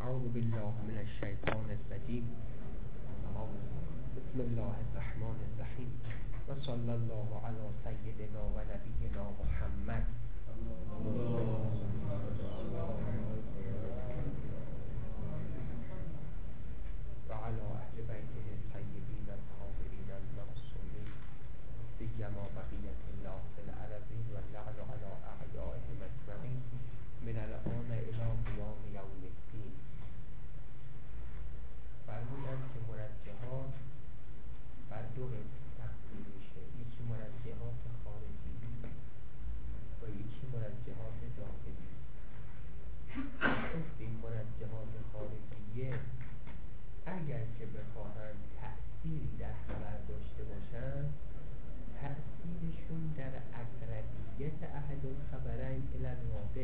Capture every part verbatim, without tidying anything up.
اعوذ بالله من الشیطان الرجیم. بسم الله الرحمن الرحیم و صلی الله علی سیدنا و نبینا محمد و علی اهل بیته الطیبین الطاهرین المعصومین سیما بقیة الله فی الارضین و اللعن علی اعدائهم اجمعین من الان الی قیام یوم الدین. فرمودند که مرجحات بر دو قسم تقسیم میشه، یکی مرجحات خارجی و یکی مرجحات داخلی. این مرجحات خارجیه اگر که بخواهند تأثیری در خبر داشته باشند، تأثیرشون در اقربیت احد الخبرین الی الواقع،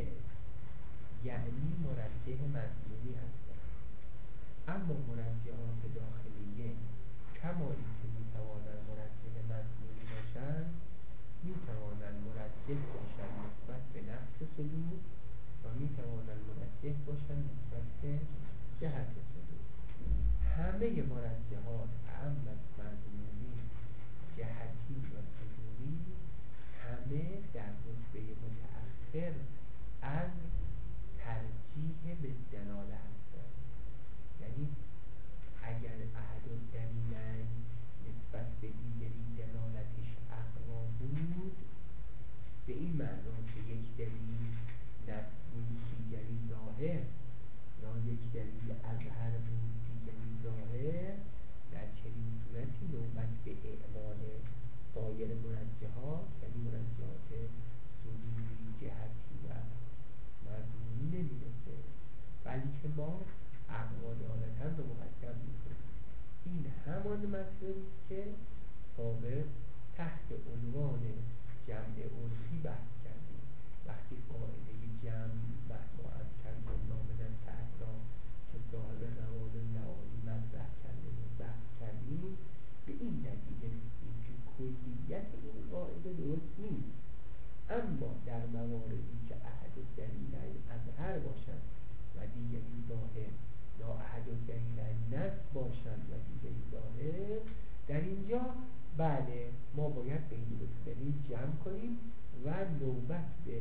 یعنی مرجح مضمونی هستند. اما مرجحات داخلیه کما اینکه میتوانند مرجح مضمونی باشند، میتوانند مرجح باشند نسبت به نفس صدور و میتوانند مرجح باشند نسبت به جهت صدور. همه مرجحات اما مضمونی، جهتی و صدوری همه در رتبه متأخر از ترجیح به دلاله هستند. یعنی اگر احد الدلیلین نسبت به دیگری دلالتش اقوا بود، به این معنی که یک دلیل نفس بود دیگری ظاهر، یا یک دلیل اظهر بود دیگری ظاهر، در چنین صورتی نوبت به اعمال سایر مرجحات یعنی مرجحات صدوری، جهتی و مضمونی نمیرسه، بلکه ما اقوا دالتاً رو مقدم میکنیم. این همان مطلبی که سابق تحت عنوان جمع عرفی بحث کردیم. وقتی قاعده جمع مهما از کن نامن تعلا که صاحب روال لعالی مطرح کردیم و بحث کردیم، به این نتیجه رسیدیم که کلیت این قاعده درست نیست، اما در مواردی که احد الدلیلین اظهر باشند و دیگری ظاهر، یا احد الدلیلین نفس باشند و دیگری ظاهر، در اینجا بله ما باید بین دو دلیل جمع کنیم و نوبت به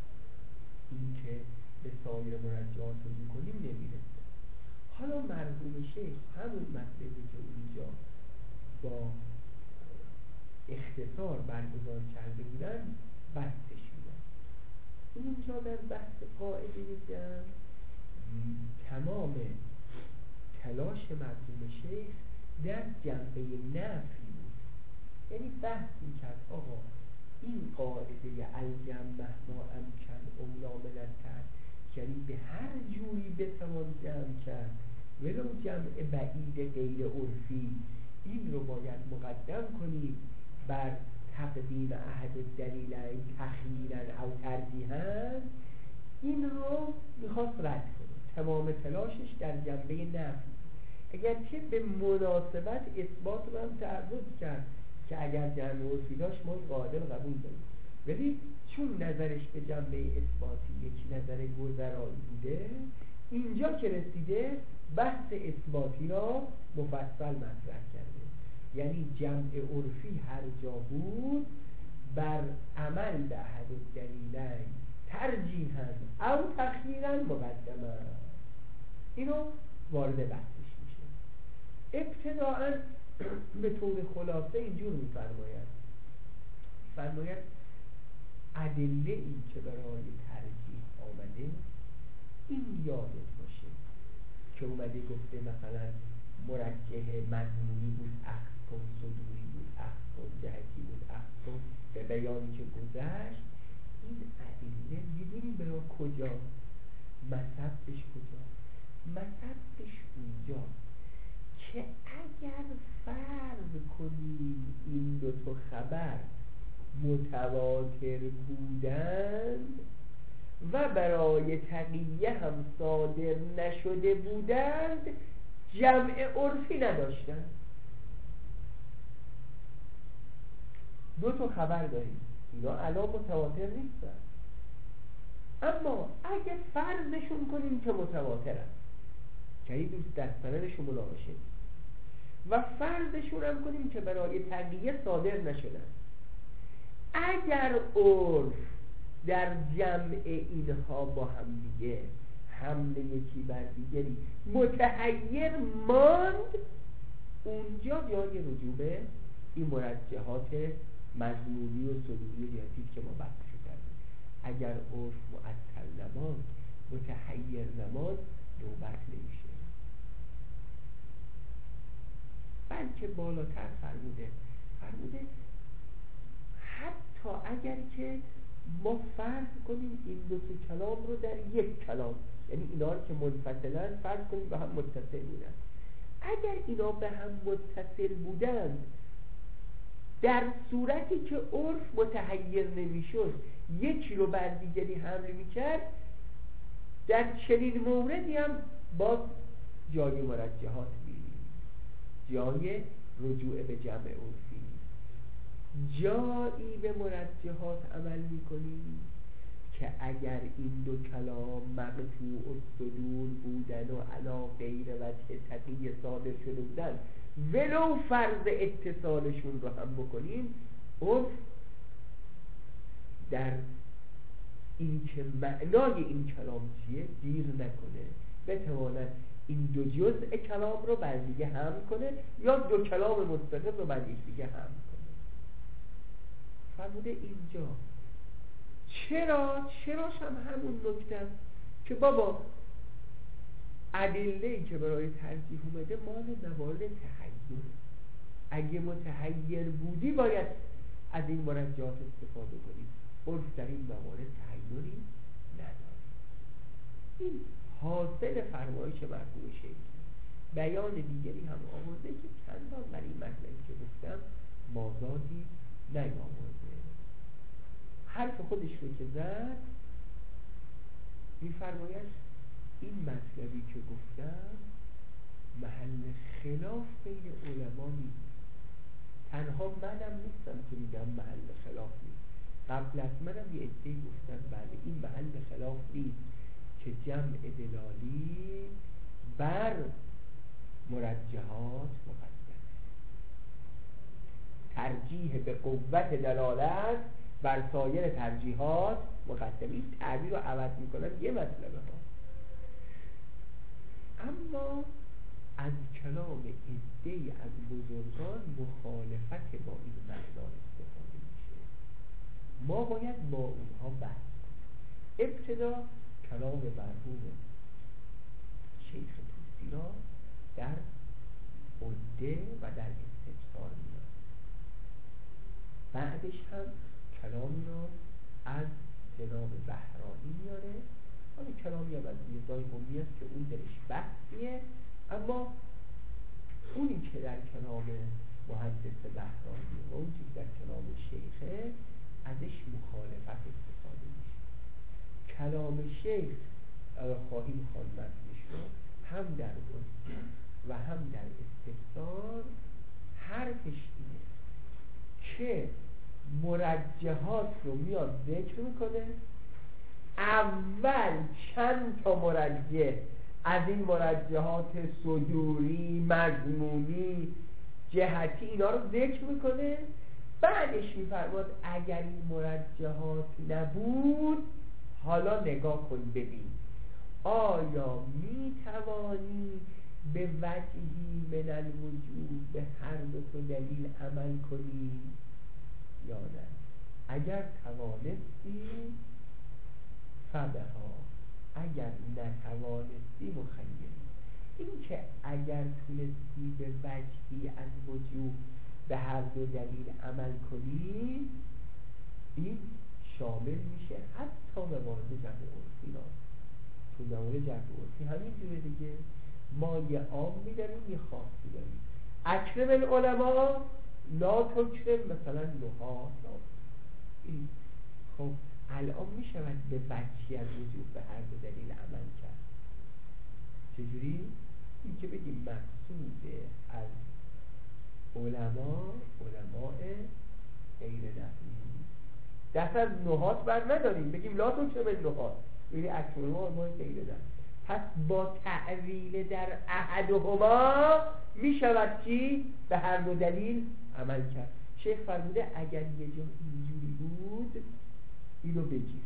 این که به سایر مرجحات رو کنیم نمیرسه. حالا مرحوم شیخ همون مطلبی که اونجا با اختصار برگزار کرده بودن بحثش میدن. اونجا در بحث قاعده جمع تمام تلاش مرحوم شیخ در جنبه نفی بود. یعنی بحث میکرد آقا این قاعده الجمع مهما امکن اولا من التعد، یعنی به هر جوری بتوان جمع کرد ولو جمع بعید غیر عرفی، این رو باید مقدم کنیم بر تقدیم احد الدلیلین تخییراً او ترجیحاً. این رو میخواست رد کنه. تمام تلاشش در جنبه نفی، اگرچه به مناسبت اثبات رو هم تعرض کرد که اگر جمع عرفی داشت ما قاعده رو قبول داریم، ولی چون نظرش به جنبه اثباتی یک نظر گذرایی بوده، اینجا که رسیده بحث اثباتی را مفصل مطرح کرده. یعنی جمع عرفی هر جا بود بر عمل به احد الدلیلین ترجیحاً او تخییراً مقدمه. اینو وارد بحثش میشه. ابتداءً به طور خلاصه اینجور میفرماید فرماید ادله ای که برای ترجیح آمده این یادت باشه که اومده گفته مثلا مرجح مضمونی بود اخذ کن، صدوری بود اخذ کن، جهتی بود اخذ کن، به بیانی که گذشت. این ادله میدونی برای کجا؟ مصبش کجا؟ مصبش اونجا که اگر فرض کنیم این دو تا خبر متواتر بودند و برای تقیه هم صادر نشده بودند، جمع عرفی نداشتند. دو تا خبر داریم، اینا الان متواتر نیستن، اما اگه فرضشون کنیم که متواترن، که دوست در سندشون مناقشه و فرضشون هم کنیم که برای تقیه صادر نشدن. اگر عرف در جمع اینها با هم دیگه حمله یکی بر دیگری متحیر ماند، اونجا جای رجوع به این مرجحات مضمونی و صدوری و جهتی که ما بحثش کردیم. اگر عرف معطل نماند، متحیر نماند، نوبت نمیشه. بلکه بالاتر فرموده فرموده حتی اگر که ما فرض کنیم این دو تا کلام رو در یک کلام، یعنی اینا رو که منفصلن فرض کنیم به هم متصل بودن، اگر اینا به هم متصل بودن در صورتی که عرف متحیر نمیشد یکی رو بر دیگری حمل میکرد، در چنین موردی هم باز جای مرجحات می‌بینیم، جای رجوع به جمع عرفی، جایی به مرجحات عمل میکنیم که اگر این دو کلام مقطوع و صدور بودن و علا غیر وجه تقیه صادر شده بودن، ولو فرض اتصالشون رو هم بکنیم، عرف در این که معنای این کلام چیه گیر نکنه، بتواند این دو جزء کلام رو بر دیگه هم کنه یا دو کلام مستقل رو بر دیگه هم کنه. فرموده اینجا چرا؟ چراش هم همون نکته است که بابا ادله‌ای که برای ترجیح اومده مال موارد تحیر، اگه متحیر بودی باید از این مرجحات استفاده کنی، عرف در این موارد تحیری نداره. این حاصل فرمایش مرحوم شیخ. بیان دیگری هم آورده که چندان بر این مطلبی که گفتم مازادی نیاورده. حرف خودش رو که زد می‌فرماید این مطلبی که گفتم محل خلاف بین علما نیست. تنها منم نیستم که میگم محل خلاف نیست، قبل از منم یه عده‌ای گفتن بله این محل خلاف نیست که جمع دلالی بر مرجحات مقدم، ترجیح به قوت دلالت بر سایر ترجیحات مقدم. این تعبیر رو عوض میکنن یه مطلبه ها، اما از کلام عده‌ای از بزرگان مخالفت با این معنا استفاده میشه. ما باید با اونها بحث کنیم. ابتدا کلام مرحوم شیخ طوسی را در عده و در استفسار میاد، بعدش هم کلامی را از جناب بهرانی میاره. حالا کلامی هم از میرزای قمی است که اون درش بحثیه، اما اونی که در کلام محدث بهرانی و اون چیز در کلام شیخه ازش مخالفت استفاده میشه. کلام شیخ خواهیم خواهد متنش رو هم در عده و هم در استفسار حرفش اینه که مرجحات رو میاد ذکر میکنه، اول چند تا مرجح از این مرجحات صدوری، مضمونی، جهتی اینا رو ذکر میکنه، بعدش میفرماد اگر این مرجحات نبود حالا نگاه کن ببین آیا میتوانی به وجهی من الوجوه به هر دو تا دلیل عمل کنی یا نه؟ اگر توانستی فبها، اگر نتوانستی مخیری. این که اگر تونستی به وجهی از وجوه به هر دو دلیل عمل کنی، این شامل میشه حتی موارد جمع عرفی را. تو موارد جمع عرفی همین جوره دیگه، ما یه عام میداریم یه خاصی داریم. اکرم العلماء لا تکرم مثلا نها. این خب الان میشود به وجهی از وجوه به هر دو دلیل عمل کرد. چجوری؟ این که بگیم مقصود از علما علماء غیر نحوی، دست از نهات بر نداریم بگیم لا تکرم النهات، یعنی اکرم علماء غیر نحوی. پس با تعویل در احدهما می شود چی؟ به هر دو دلیل عمل کرد. شیخ فرموده اگر یه جا اینجوری بود اینو بگیر.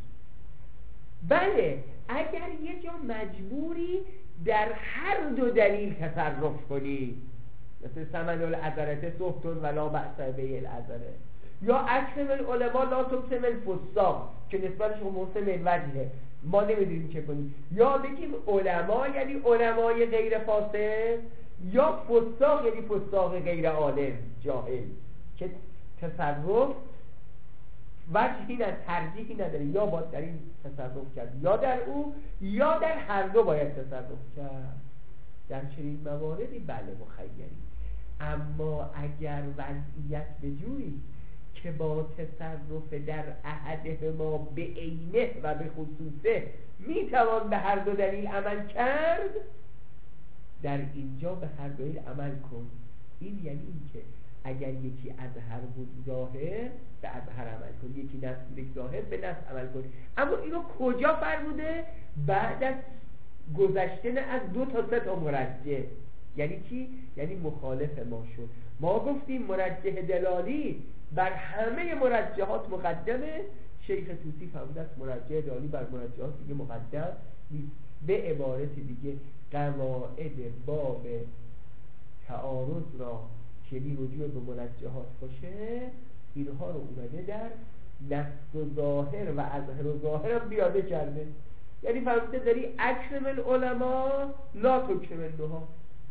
بله اگر یه جا مجبوری در هر دو دلیل تصرف کنی، مثل سمن العذرت سهتون ولا بأس به العذره، یا اکرم العلماء لا تکرم الفساق که نسبتش خموس من وجهه، ما نمیدونیم چه کنیم، یا بگیم علما یعنی علمای غیر فاسق، یا فساق یعنی فساق غیر عالم جاهل، که تصرف وجهی نه، ترجیحی نداره، یا باید در این تصرف کرد یا در او، یا در هر دو باید تصرف کرد. در چنین مواردی بله مخیری. اما اگر وضعیت به جوری که با تصرف در احدهما به عینه و به خصوصه میتوان به هر دو دلیل عمل کرد، در اینجا به هر دلیل عمل کن. این یعنی این که اگر یکی اظهر بود ظاهر به اظهر عمل کن، یکی نص بود ظاهر به نص عمل کن. اما اینو کجا فرموده؟ بعد از گذشتن از دو تا سه تا مرجح. یعنی چی؟ یعنی مخالف ما شد. ما گفتیم مرجح دلالی بر همه مرجحات مقدمه، شیخ طوسی فرموده است مرجح دلالی بر مرجحات دیگه مقدم نیست. به عبارت دیگه قواعد باب تعارض را که رجوع به مرجحات باشه، اینها رو اومده در نص و ظاهر و اظهر و ظاهر هم بیاده کرده. یعنی فرموده داری اکرم العلماء لا تکرم النها.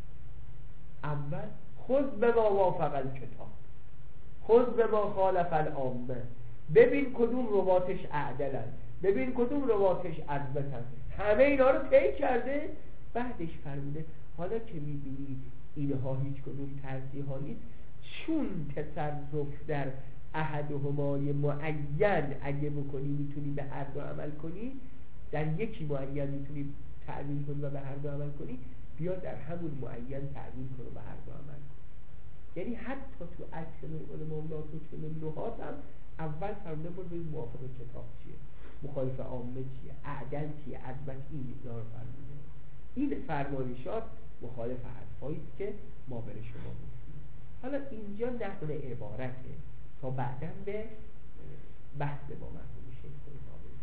اول خذ به ما وافق الکتاب، خذ به ما خالف العامه، ببین کدوم رواتش اعدلن، ببین کدوم رواتش عدبتن، همه اینا رو طی کرده. بعدش فرموده حالا که میبینی اینها هیچ کدوم ترجیحا نیست، چون تصرف در احدهمای معین اگه بکنی میتونی به هر دو عمل کنی، در یکی معین میتونی تعویل کنی و به هر دو عمل کنی، بیا در همون معین تعویل کن و به هر دو عمل کن. یعنی حتی تو اکثر علماء لا تکرم النهات هم اول فرموده بود به موافق کتاب چیه، مخالف عامه چیه، اعدل چیه، عدبت این اینا رو فرموده. این فرمایشات مخالف حرفایی است که ما بر شما گفتیم. حالا اینجا نقل عبارته تا بعداً به بحث با مرحوم شیخ طوسی.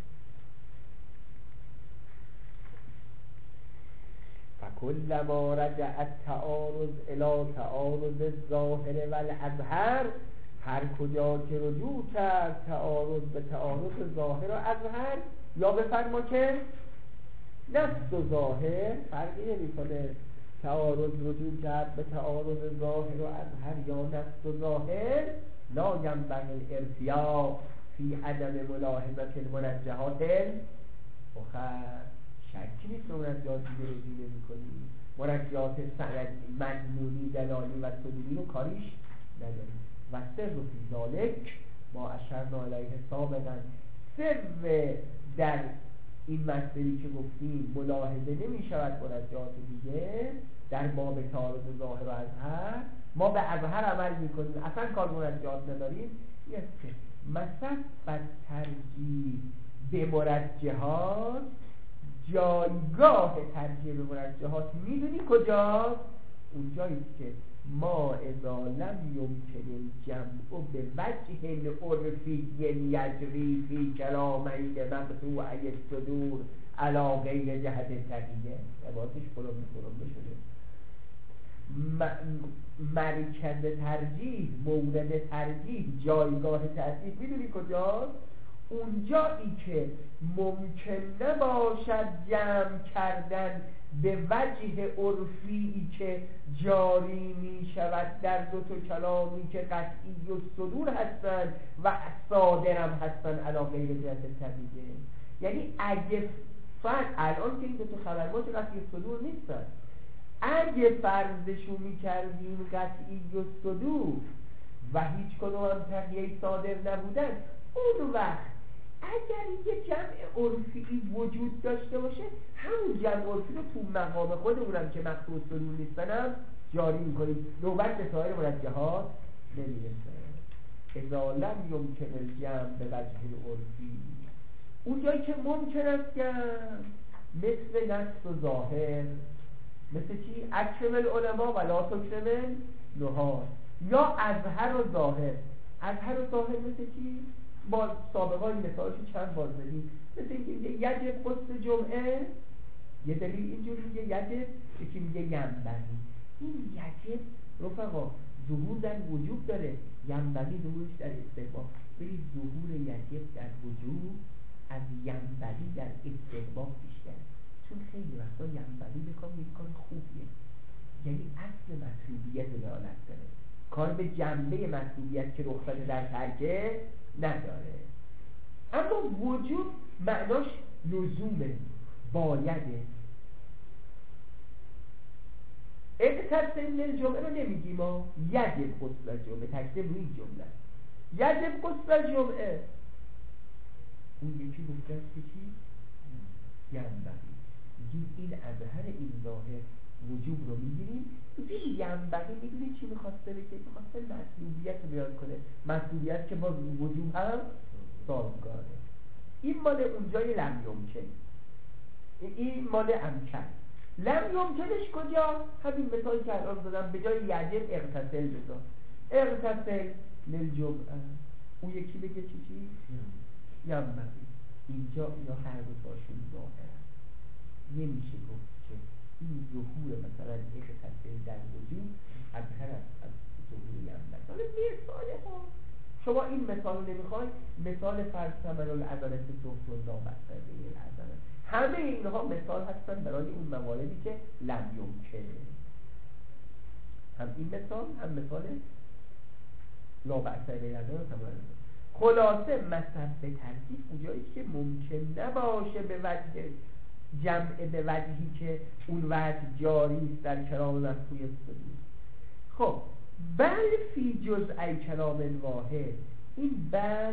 فکلما رجع التعارض الی تعارض الظاهر والاظهر، هر کجا که رجوع کرد تعارض به تعارض ظاهر و اظهر، یا بفرما که نص و ظاهر فرقی نمی‌کنه، تعارض رجوع کرد به تعارض ظاهر و اظهر یا نص و ظاهر، لا ينبغي الارتیاع فی عدم ملاحظه المرجحات الاخر. شکی نیست که مرجحات دیگه رجوع نمی‌کنی، مرجحات سندی مضمونی دلالی و صدوری رو کاریش نداری. و سر فی ذالک ما اشرنا علیه سابقا، سر در این مسئله که گفتیم ملاحظه نمی شود مرجحات دیگه در باب تعارض ظاهر و اظهر، ما به اظهر عمل می کنیم اصلا کار مرجحات نداریم. یه است که مصب ترجیح به مرجحات، جایگاه ترجیح به مرجحات میدونی کجاست؟ اونجاییست که ما اذا لم یمکن الجمع به وجه عرفی یجری فی کلامین مقطوعی الصدور علی غیر جهت تقیه، عبارتش فلان فلان بشده. مرکز ترجیح، مورد ترجیح، جایگاه ترجیح میدونی کجاست؟ اونجایی که ممکن نباشد جمع کردن به وجه عرفی که جاری می شود در دو تا کلامی که قطعی و صدور هستن و صادر هم هستن علی غیر جهت طبیعه. یعنی اگه فرض الان که این دو تا خبرات قطعی و صدور نیستن، اگه فرضشو می کردیم قطعی و صدور و هیچ کدوم هم طبیعی صادر نبودن، اون وقت اگر یه جمع عرفی وجود داشته باشه، همون جمع عرفی رو تو مقام خودمونم که مقصود صدور نیستن هم جاری میکنیم، نوبت به سایر مرجحات نمیرسه. اذا لم یمکن الجمع به وجه عرفی، اون جایی که ممکن است جمع مثل نص و ظاهر، مثل چی؟ اکرم العلماء ولا تکرم نهار، یا اظهر و ظاهر. اظهر و ظاهر مثل چی؟ با سابقا این مثالش چند بار زدیم، مثل اینکه میگه یجب غسل جمعه، یه دلیل اینجوری میگه یجب، یکی میگه ینبغی. این یجب رفقا ظهور در وجوب داره، ینبغی ظهورش در استحباب. برید ظهور یجب در وجوب از ینبغی در استحباب بیشتر، چون خیلی وقتا ینبغی بکنم یک کار خوبیه، یعنی اصل مطلوبیت دلالت داره، کار به جنبه مطلوبیت که رخصت در ترکه نداره. اما وجوب معناش لزومه، بایده. اغتسل للجمعه رو نمیگیم ما، یجب غسل الجمعه، تکلیف روی این جمله یجب غسل الجمعه. اون یکی گفته است که چی؟ ینبغی. میگیم این اظهر این ظاهر وجوب رو میگیریم، این ینبغی میدونی چی میخواسته بگه؟ میخواسته مطلوبیت رو بیان کنه، مطلوبیت که با وجوب هم سازگاره. این مال اونجای لم یمکن، این مال امکن. لم یمکنش کجا؟ همین مثالی که الان زدم، به جای یجب اغتسل بذار، اغتسل للجمعه. اون یکی بگه چی چی؟ ینبغی. اینجا اینا هر دو تاشون ظاهره، نمیشه گفت که این ظهور مثلا اغتسل در وجود اظهر است از ظهور ینبغی. حالا مثاله ها شما این مثال رو نمیخوای، مثال فرض ثمر العذرت صحت لا بأس به العذرت، همه اینها مثال هستن برای اون مواردی که لم یمکن. هم این مثال هم مثال لا بأس به العذرت. خلاصه مذهب به ترتیب اونجایی که ممکن نباشه به وجه جمع، به وجهی که اون وجه جاری است در کلام مفهوم استدلال. خب بل فی جزء کلام واحد، این بل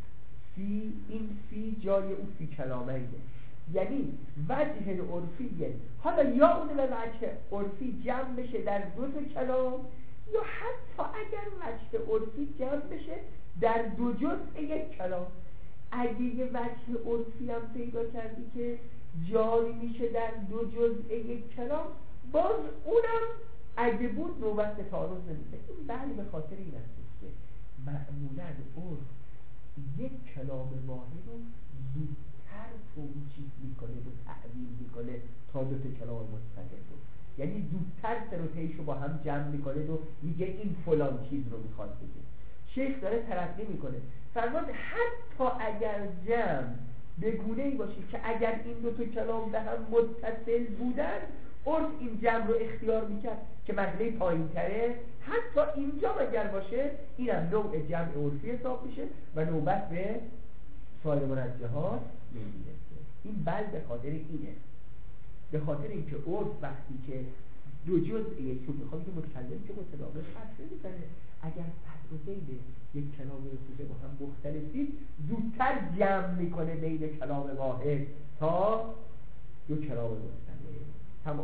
فی، این فی جای او فی کلامه، یعنی وجه عرفیه. حالا یا اون به وجه عرفی جمع بشه در دو تا کلام، یا حتی اگر وجه عرفی جمع بشه در دو جزء یک کلام. اگه یه وجه عرفی هم پیدا کردی که جاری میشه در دو جزء یک کلام، باز اونم اگه بود نوبت به تعارض نمیشه. این بله به خاطر این است که معمولا عرف یک کلام واحد رو زودتر توجیه میکنه و تعبیر میکنه تا دو تا کلام مستقل رو، یعنی زودتر سروتیش رو با هم جمع میکنه و میگه این فلان چیز رو میخواد بگه. شیخ داره ترقی میکنه، فرمان حتی اگر جمع به گونه‌ای باشه که اگر این دو تا کلام به هم متصل بودن، عرف این جمع رو اختیار میکرد که مرحله پایین تره، حتی اینجا اگر باشه اینم نوع جمع عرفی حساب میشه و نوبت به سایر مرجحات نمیرسه. این بل به خاطر اینه، به خاطر اینکه عرف وقتی که دو جزء یک چون میخوام که متکلم که متداول حرف نمیزنه، اگر صدر و بین یک کلام رسوله با هم مختلفید زودتر جمع میکنه بین کلام واحد تا دو کلام مختلف. تمام.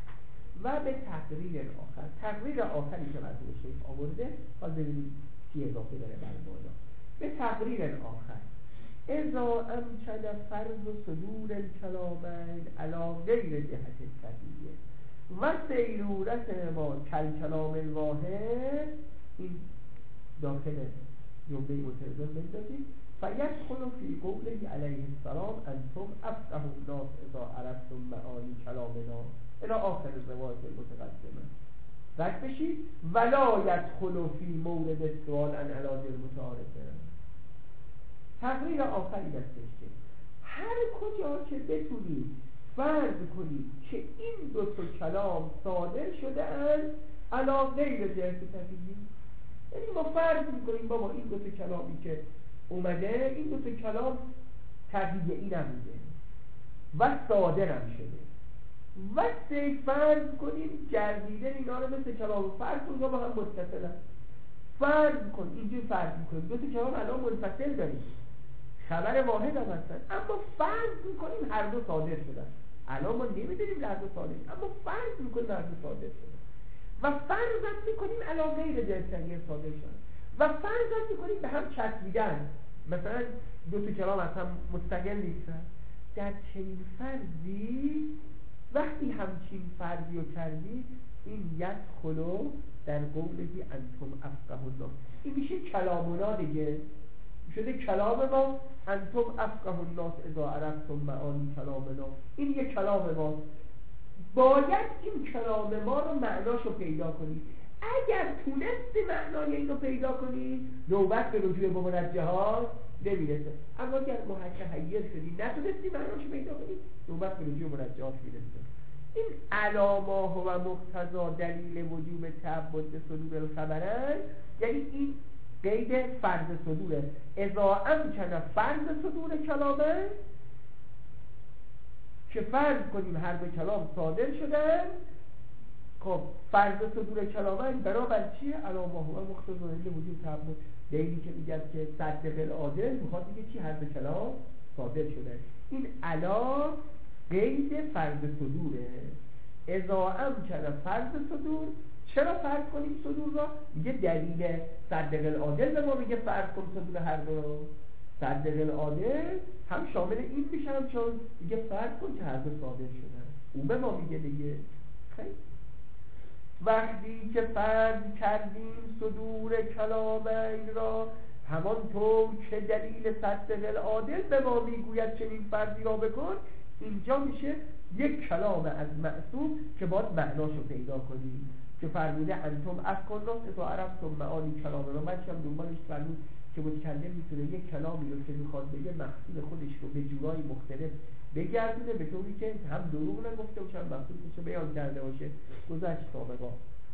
و به تقریر آخر، تقریر آخری که مرحوم شیخ آورده، حالا ببینیم چی اضافه داره بر بالا. به تقریر آخر، اذا امکن فرض صدور الکلامین علی غیر جهت التقیه و سیرورت ما کلکلام الواحد، این داخل جمله مترجم بندازید، فیدخل فی قوله علیه السلام انتم افقه الناس اذا عرفتم معانی کلامنا الی آخر روایت المتقدمه. رد بشید ولا یدخل فی مورد سوال عن علاج المتعارفه. تقریر آخری دستش که هر کجا که بتونید فرض کنید که این دو تا کلام صادر شده از علا غیر جهت تقیه، یعنی ما فرض میکنیم بابا این دو تا کلامی که اومده، این دو تا کلام تقیه ای نبوده و صادر هم شده، و سه فرض کنیم گردیدن اینا رو مثل کلام فرض اونجا با هم متصل هست. فرض کن اینجور فرض میکنیم دو تا کلام الان منفصل داریم، خبر واحد هم هستن، اما فرض میکنیم هر دو صادر شدن. الان ما نمیدونیم هر دو صادر، اما فرض میکنیم هر دو صادر شدن و فرض میکنیم علاوه غیر جهت تغییر صادر شدن و فرض میکنیم به هم چسبیدن، مثلا دو تا کلام از هم مستقل نیستن، در چنین فرضی وقتی همچین فرضی رو کردی این یدخلو در قولهی انتم افقه الناس، این میشه کلامنا دیگه، شده کلام ما انتم افقه الناس اذا عرفتم معانی کلامنا، این یه کلام ماست، باید این کلام ما رو معناشو پیدا کنی. اگر تونستی معنای این رو پیدا کنی نوبت به رجوع به منجهات نمیرسه، اما اگر متحیر شدی نتونستی معناشو پیدا کنی نوبت به رجوع به منجهات میرسه. این علامه و مقتضا دلیل وجوب تعبد صدور الخبرن، یعنی این قید فرض صدوره. اذا امکن فرض صدور کلامه، که فرض کنیم هر دو کلام صادر شدن، خب فرض صدور کلامه برابر چیه؟ علامه و مقتضا دلیل وجوب تعبد، دلیلی که میگه که صدق العادل میخواد بگه چی؟ هر دو کلام صادر شدن. این علا قید فرض صدوره. اذا امکن فرض صدور، چرا فرض کنیم صدور را؟ میگه دلیل صدق العادل به ما میگه فرض کن صدور هر دو رو. صدق العادل هم شامل این میشه، هم چون میگه فرض کن که هر دو صادر شدن، اون به ما میگه دیگه. خیلی وقتی که فرض کردیم صدور کلامین را، همانطور که دلیل صدق العادل به ما میگوید چنین فرضی را بکن، اینجا میشه یک کلام از معصوم که باید معناشو پیدا کنیم، که فرموده انتم افقه الناس اذا عرفتم معانی کلامنا. بعدش هم دنبالش فرمود که متکلم میتونه یک کلامی رو که میخواد بگه مقصود خودش رو به جورای مختلف بگردونه، به طوری که هم دروغ نگفته باشه هم مقصودش رو بیان کرده باشه. گذشت سابقا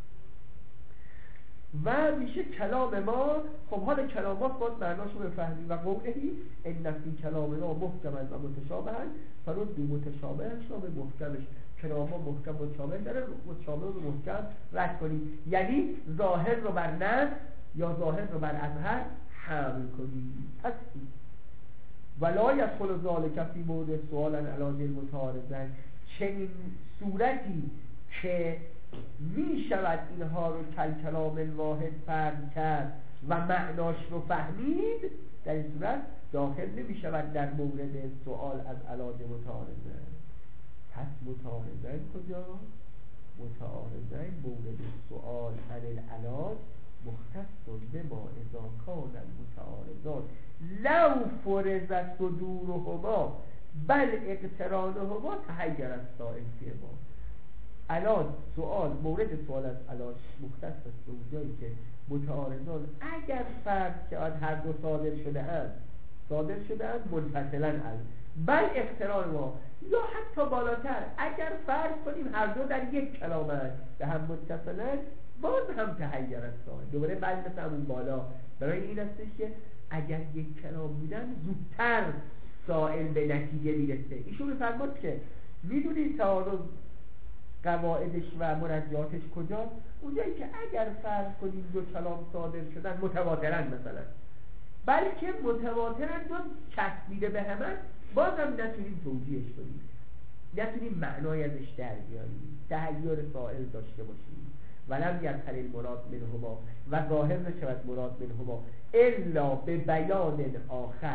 و میشه کلام ما. خب حال کلامات باید معناشو بفهمیم. و قولهی ان فی کلامنا محکما و متشابها فردوا متشابهش را به محکمش. کلام ما محکم و متشابه داره، متشابه رو محکم رد کنیم، یعنی ظاهر رو بر نص یا ظاهر رو بر اظهر حمل کنیم. پس ولا یدخل ذلک فی موضع سؤالا علی المتعارضین، چنین صورتی که می شود اینها رو کل کلام واحد فرض کرد و معناش رو فهمید، در این صورت داخل نمی شود در مورد سؤال از علاج متعارضه. پس متعارضین کجا؟ متعارضین مورد سؤال عن العلاج مختص بما اذا کان المتعارضان لو فرض صدورهما بل اقترانهما تحیر السائل فیهما. علاج سؤال مورد سؤال از علاج مختص است به اونجایی که متعارضان اگر فرض که هر دو صادر شده اند صادر شده اند منفصلا از بل اقتران ما، یا حتی بالاتر اگر فرض کنیم هر دو در یک کلام هست به هم متصلن، باز هم تحیر السائل. دوباره بل مثل همون بالا برای این هستش که اگر یک کلام بودن زودتر سائل به نتیجه میرسه. ایشون فرمود که میدونی تعارض قواعدش و مرجعاتش کجاست؟ اونجایی که اگر فرض کنیم دو کلام صادر شدن متواترن مثلا، بلکه متواترن دو چسبیده به همه، بازم نتونیم توجیهش کنیم، نتونیم معنای ازش در بیاریم، تحیر سائل داشته باشیم. ولم یظهر المراد منهما، و ظاهر نشود مراد منهما الا به بیان آخر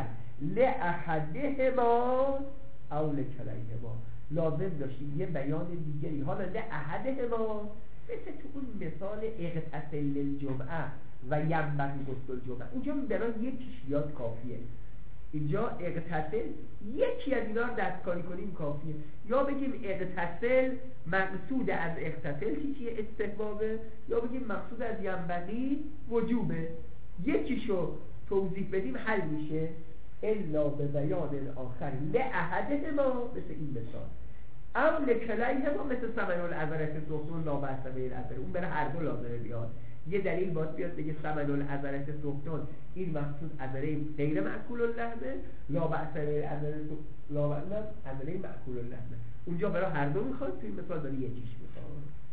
لاحدهما او لکلیهما. لازم داشتیم یه بیان دیگری، حالا لاحدهما مثل تو اون مثال اغتسل الجمعه و ینبغی غسل الجمعه، اونجا برای یکیش بیاد کافیه. اینجا اغتسل یکی از اینا رو دستکاری کنیم کافیه. یا بگیم اغتسل مقصود از اغتسل چیه؟ استحبابه، یا بگیم مقصود از ینبغی وجوبه. یکیشو توضیح بدیم حل میشه. الا به بیان آخر لاحدهما مثل این مثال، او لکلیهما مثل ثمن العذرة سخن لا بأس به العذر. اون برای هر دو لازمه بیاد. یه دلیل باید بیاد بگه ثمن العذرة سخن این مقصود عذره غیر معقول اللحمه، لا بأس به العذرة لا بأس عذره معقول اللحمه. اونجا برای هر دو میخواد، توی مثال داری یکیش میخواد.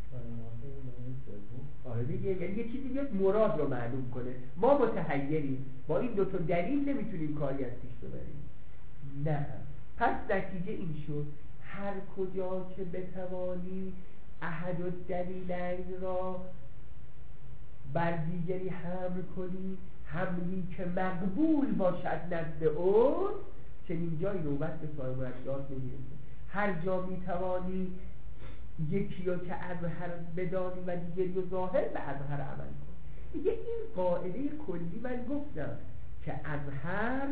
آره دیگه، یعنی یه چیزی بیاد مراد رو معلوم کنه. ما متحیریم، با این دو تا دلیل نمیتونیم کاری از پیش ببریم. نه، پس نتیجه این شد هر کجا که بتوانی احد و دلیلین را بر دیگری حمل کنی، حملی که مقبول باشد نزد اون، چنین جایی نوبت به سایر مرجعات نمیرسه. هر جا میتوانی یکی رو که اظهر بدانی و دیگری رو ظاهر به اظهر عمل کن. دیگه این قاعده کلی من گفتم که اظهر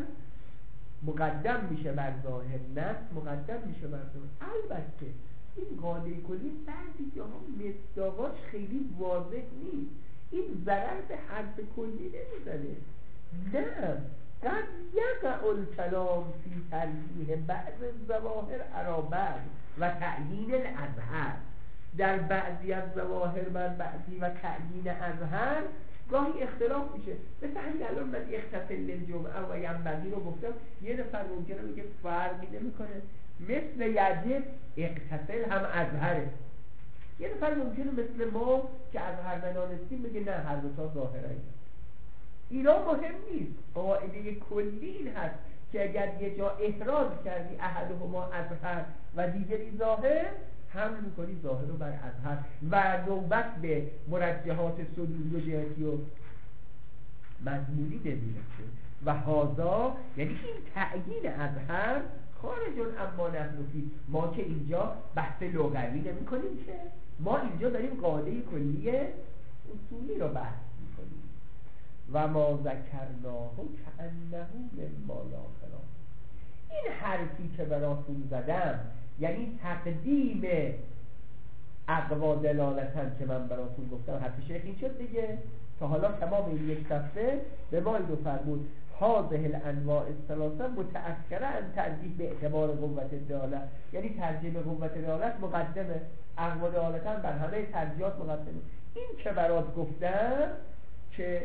مقدم میشه بر ظاهر، نص مقدم میشه بر ظاهر. البته این قاعده کلی بعضی جاها مصداقاش خیلی واضح نیست، این ضرر به حرف کلی نمیزنه. نه، قد یقع الکلام فی ترجیح بعض الظواهر علی بعض و تعیین الاظهر. در بعضی از ظواهر بر بعضی و تعیین اظهر گاهی اختلاف میشه. مثل همین الان من اختصل للجمعه و ینبغی رو گفتم، یه نفر ممکنه میگه فرقی نمیکنه، مثل یجب اختصل هم اظهره. یه نفر ممکنه مثل ما که اظهر ندانستیم بگه نه هر دو تا ظاهره. اینا مهم نیست، قاعده کلی این هست که اگر یه جا احراز کردی احدهما اظهر و دیگری ظاهر، حمل میکنی ظاهر رو بر اظهر و نوبت به مرجحات صدوری و جهتی و مضمونی نمیرسه. و هذا یعنی این تعیین اظهر خارجون اما نحن فی، ما که اینجا بحث لغوی نمی کنیم، که ما اینجا داریم قاعده کلی اصولی رو بحث میکنیم. و ما ذکرناه کأنه مما لا خلاف. این حرفی که براتون زدم یعنی تقدیم اقوا دلالتن که من براتون گفتم، حرف شیخ این شد دیگه. تا حالا تمام این یک صفحه به ما اینو فرمود هذه الانواع الثلاثه متأخره عن ترجیح به اعتبار قوت دلالت، یعنی ترجیح به قوت دلالت مقدمه، اقوا دلالتن بر همه ترجیحات مقدمه. این که برات گفتم که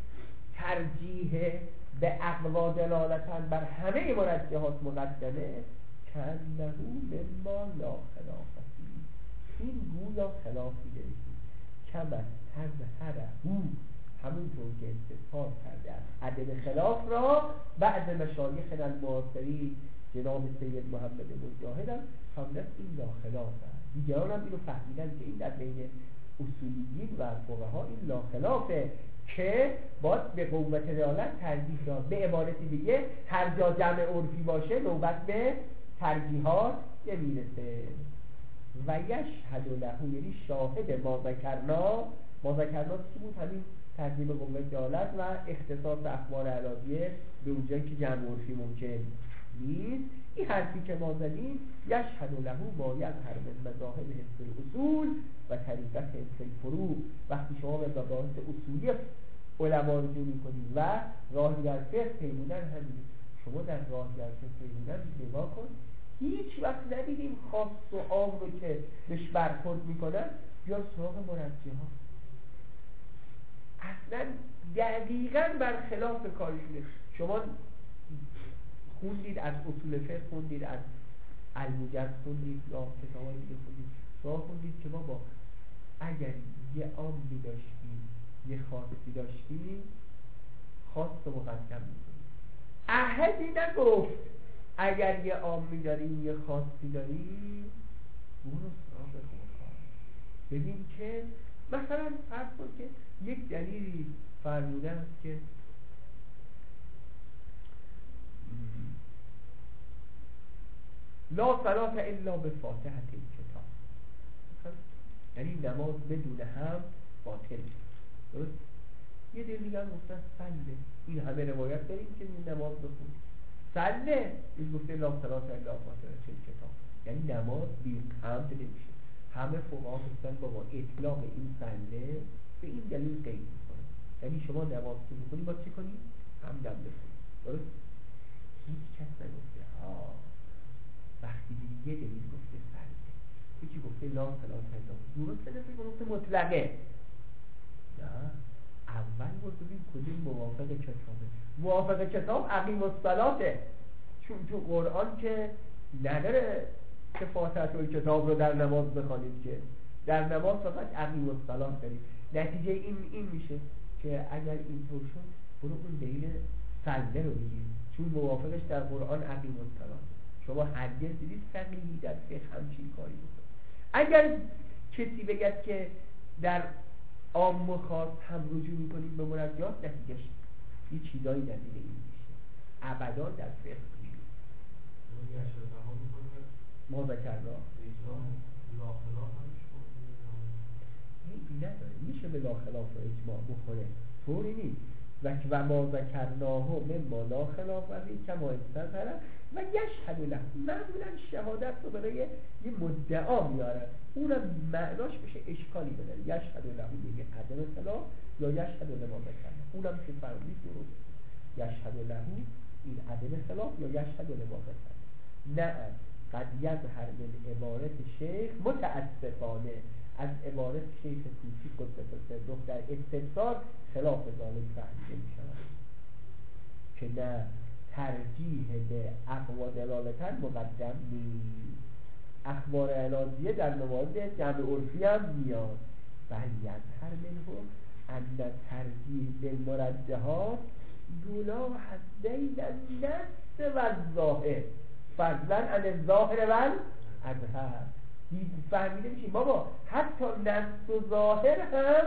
ترجیح به اقوا دلالتن بر همه مرجحات مقدمه، کأنه مما لا خلاف فیه، این گویا خلافی دارید کما تظهره، همونطور که استثبات کرده است عدم خلاف را بعد مشایخ المعاصرین جناب سید محمد مجاهد هم خواندن این لا خلاف است. دیگران هم اینو فهمیدن که این در بین اصولیین و فقها این لا خلافه که باید به قوت دلالت ترجیح داد. به عبارتی دیگه هر جا جمع عرفی باشه نوبت به ترجیحات نمیرسه. و یشهد له، یعنی شاهد ما ذکرنا، ما ذکرنا چی بود؟ همین ترجیح به قوت دلالت و اختصاص اخبار علاجیه به اونجایی که جمع عرفی ممکن نیست. این حرفی که ما زدیم یشهد له ما یظهر من مذاهب حفظ الاصول و طریقت حفظ الفروع. وقتی شما مذاهب اصولی علما رو جمع کنید و راهی در فقه پیمودن همین، شما در راهی در فقه پیمودن نگاه کن، هیچ وقت ندیدیم خاص و عام رو که بهش برخورد میکنن یا سراغ مرجحات. اصلا دقیقاً برخلاف کارشونه. شما خوندید از اصول فقه، خوندید از الموجز، خوندید یا کتابای دیگه خوندید، شما خوندید که ما با اگر یه عامی داشتیم یه خاصی داشتیم خاص رو مقدم میکنیم. احدی نگفت اگر یه عامی داریم یه خاصی داریم برو سراغ خودکار. ببین که مثلا فرض کن که یک دلیلی فرموده است که لا صلاة الا به فاتحة الکتاب، یعنی نماز بدون هم باطل. درست؟ یه دل میگن گفتن سله، این همه روایت داریم که نماز بخونیم سله، این گفته لا صلاة الا به فاتحة الکتاب، یعنی نماز بی حمد نمیشه. همه فقها گفتن بابا اطلاق این سله به این دلیل قید میکنه، یعنی شما نماز که میکنی با چی کنی؟ حمدم بخونی. درست؟ هیچ کس نگفته ها وقتی دیدی یه دلیل گفته سله، یکی گفته لا صلاة الا، درسته نفی گفته مطلقه. نه، اول بود ببین کدوم موافق کتابه. موافق کتاب اقیم الصلاته، چون تو قرآن که نداره که فاتحه الکتاب رو در نماز بخوانید، که در نماز فقط اقیم الصلاه دارید. نتیجه این این میشه که اگر اینطور شد برو اون دلیل سله رو بگیر، چون موافقش در قرآن اقیم الصلاه. شما هرگز دیدید فقیهی در فقه همچین کاری بکنه؟ اگر کسی بگد که در عام و خاص هم رجوع میکنیم به مرجحات، نتیجهش یه چیزایی در این میشه. ابدا در فقه میشه ما ذکرنا عیبی نداره، میشه به لا خلاف و اجماع بخوره، طوری نیست. و و ما ذکرناه مما لا خلاف و فیه کما استظهر و یشهد له. معمولا شهادت رو برای یه مدعا میاره، اونم معناش بشه اشکالی بداره. یشهد له میگه عدم خلاف یا یشهد له ما ذکرناه، اونم که فرمودید درست. یشهد له این عدم خلاف یا یشهد له ما ذکرناه. نه قد یظهر من عبارت شیخ متاسفانه، از عبارت شیخ توسی قدس سره در استفسار خلاف ذالک فهمیده می شود که نه ترجیح به اقوا دلالتن مقدم نیست. اخبار علاضیه در موارد جمع عرفی هم میاد. بل یظهر منه ان ترجیح بالمرجحات دولا حدین النص و الظاهر فضلا عن الظاهر و الاظهر. فهمیده میشه بابا حتی نص و ظاهر هم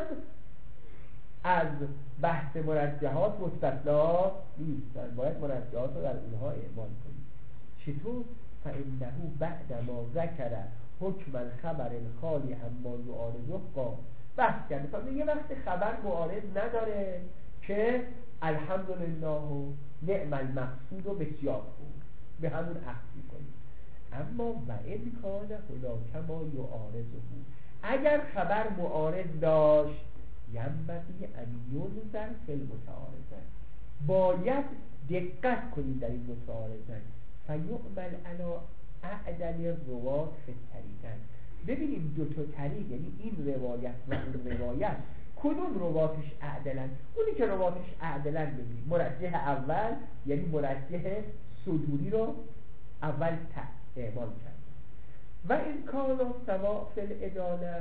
از بحث مرجحات مستثنا نیستن، باید مرجحات رو در اونها اعمال کنیم. چطور؟ فإنه بعد ما ذکر حکم الخبر الخالی اما یعارضه قال. بحث کرده تا یه وقت خبر معارض نداره که الحمدلله و نعم المقصود و بسیار خوب به همون اخذ کنیم. اما و امکان هناک ما یعارضه، اگر خبر معارض داشت ینبغی ان ینظر فی المتعارضه، باید دقت کنید در این متعارضه. فیعمل علی اعدل الروات فی الطریقین. ببینیم دو تا طریق، یعنی این روایت و این روایت کدوم رواتش اعدلن. اونی که رواتش اعدلن ببینیم مرجح اول، یعنی مرجح صدوری رو اول اعمال کرد. و این کانا سوا فی العداله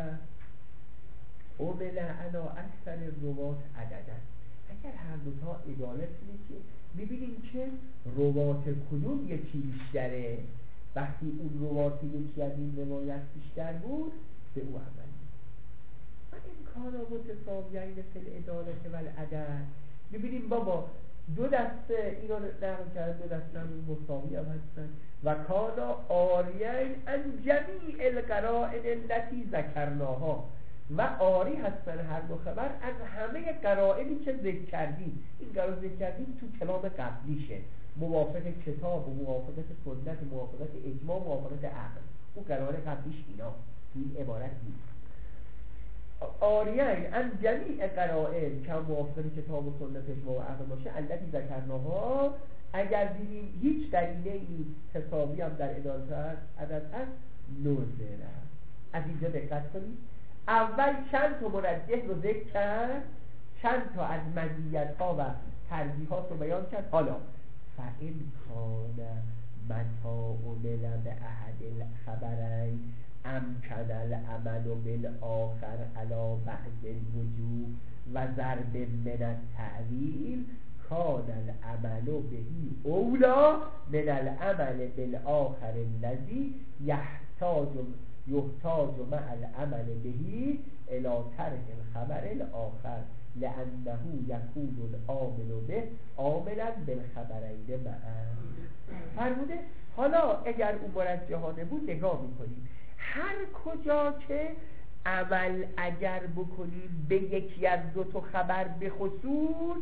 عمل علی اکثر روات عددن. اگر هر دوتا عدالت اینه که میبینیم که روات کدوم یکی بیشتره، وقتی اون روات یکی از این روایت بیشتر بود به او عمل. و این کانا متساویین فی العدالت و العدد. میبینیم بابا دو دسته اینا نقل کرد، دو دسته هم مساوی هم هستن. و کانا آریین ان جمیع القرائن التي ذکرناها، و آری هستن هر دو خبر از همه قرائنی که ذکر کردیم. این قرائن ذکر کردیم تو کلام قبلیشه، موافق کتاب و موافقت سنت، موافقت اجماع، موافقت عقل. اون قرائن قبلیش اینا تو این عبارت نیست. آریین ان جمیع قرائن که موافق کتاب و سنت اجماع و عقل باشه التي ذکرناها. اگر دیدیم هیچ دلیلی نیست حسابی هم در عدالت عدد هست نوزره. از اینجا دقت کنید، اول چند تا مرجح رو ذکر کرد، چند تا از مزیت ها و ترجیحات رو بیان کرد. حالا فإن کان متاع عمل به احد الخبرین امکن العمل بالآخر علی بعض الوجوه و ضرب من التأویل کان العمل بهی اولا من العمل بالآخر الذی یحتاج یحتاج مع العمل بهی الی ترک الخبر الاخر لانه یکون العامل به عاملا بالخبرین معا. فرموده حالا اگر اون مرجحانه بود نگاه میکنیم هر کجا که عمل اگر بکنیم به یکی از دو تا خبر به خصوص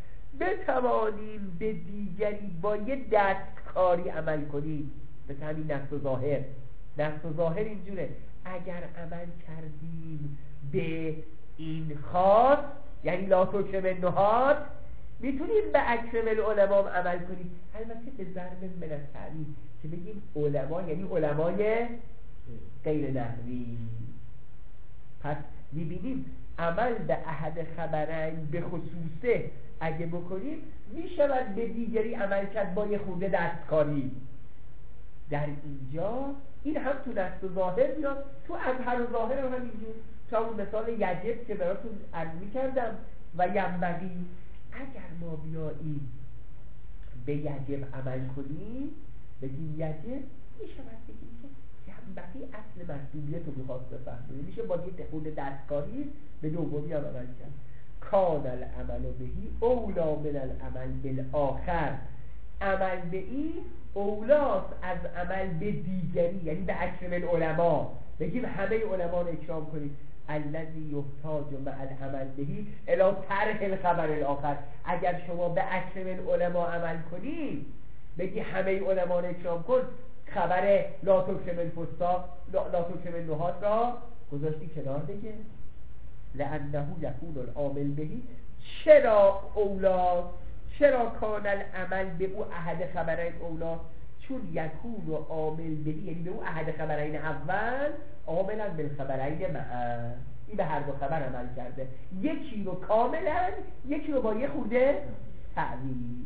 بتوانیم به دیگری با یه دستکاری عمل کنیم. مثل همین نص و ظاهر. نص و ظاهر اینجوره، اگر عمل کردیم به این خاص یعنی لا تکرم النهات میتونیم به اکرم العلماء عمل کنیم، البته به ضرب من التعویل که بگیم علما یعنی علمای غیر نحوی. پس میبینیم عمل به احد خبرین به خصوصه اگه بکنیم میشود به دیگری عمل کرد با یه خورده دستکاری. در اینجا این هم تو دست و ظاهر میاد، تو اظهر و ظاهر هم همینجور. تا اون مثال یجب که براتون عرض میکردم و ینبغی، اگر ما بیاییم به یجب عمل کنیم بگیم یجب، میشود بگیم که ینبغی اصل مطلوبیت رو میخواست بفهمه، میشه با یه خود دستکاری به دومی هم عمل کرد. کان العمل بهی اولا من العمل بالآخر، عمل به این اولاست از عمل به دیگری، یعنی به اکرم العلماء. بگیم همه علما رو اکرام کنیم. الذی یحتاج مع العمل بهی الی طرح الخبر الاخر. اگر شما به اکرم العلماء عمل کنید، بگی همه علما رو اکرام کن، خبر لا تکرم الفساق لا, لا تکرم النحاس را گذاشتی کنار دیگه. لانه یکون العامل بهی چرا اولاست؟ چرا کان العمل به او احد خبرین اولاست؟ چون یکون و عامل بهی، یعنی به او احد خبرین اول عاملا بالخبرین معا، این به هر دو خبر عمل کرده، یکی رو کاملا، یکی رو با یه خورده تعویل.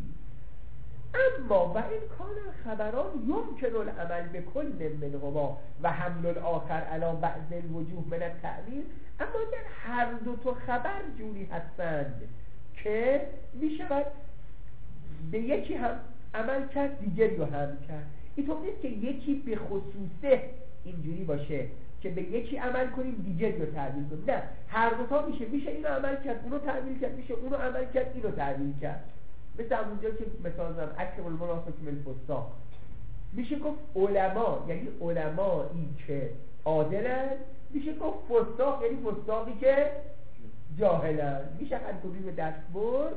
اما و این کان خبران یمکن العمل به کل منهما و حمل الاخر علی بعض الوجوه من التعویل. اما اگر هر دو تا خبر جوری هستند که می شود به یکی هم عمل کرد دیگری رو هم کرد، اینطور نیست که یکی به خصوصه اینجوری باشه که به یکی عمل کنیم دیگری رو تعویل کنیم، نه، هر دو تا میشه میشه اینو عمل کرد اونو تعویل کرد، میشه اونو عمل کرد اینو تعویل کرد. مثل اونجا که مثلا زدم اکرم المنافق من الفساق، میشه گفت علما یعنی علمایی که عادلن، میشه گفت فساق یعنی فساقی که جاهلن، میشه هر کدوم به دست برد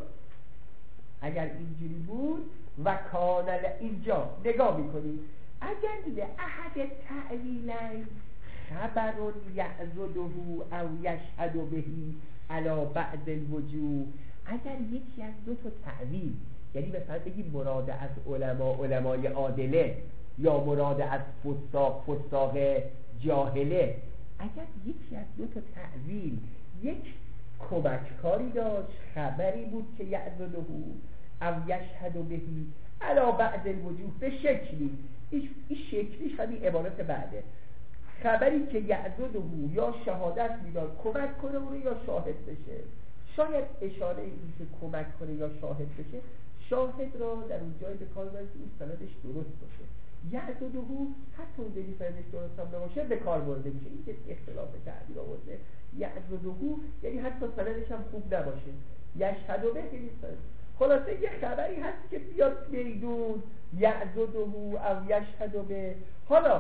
اگر اینجوری بود. و کانال اینجا نگاه میکنید اگر به احد تعویلین خبر یعضده او یشهد بهی علی بعض الوجوه، اگر یکی از دو تا تعویل، یعنی مثلا بگیم مراد از علما علمای عادله یا مراد از فساق فساق جاهله، اگر یکی از دو تا تعویل یک کمککاری داشت، خبری بود که یعضده او یشهد بهی علی بعض الوجوه، به شکلی این شکلیش همین عبارت بعده، خبری که یعضده یا شهادت میداد کمک کنه اون یا شاهد بشه. شاید اشاره این که کمک کنه یا شاهد بشه، شاهد را در اون جای به کار برد که این سندش درست باشه. یعضده حتی اون دلی سندش درست هم نباشه به کار برده میشه. این که اختلاف تعبیر آورده یعضده یعنی حتی سندش هم خوب نباشه. یشهد به یعنی سند. خلاصه یه خبری هست که بیاد میدون یعضده او یشهد به، حالا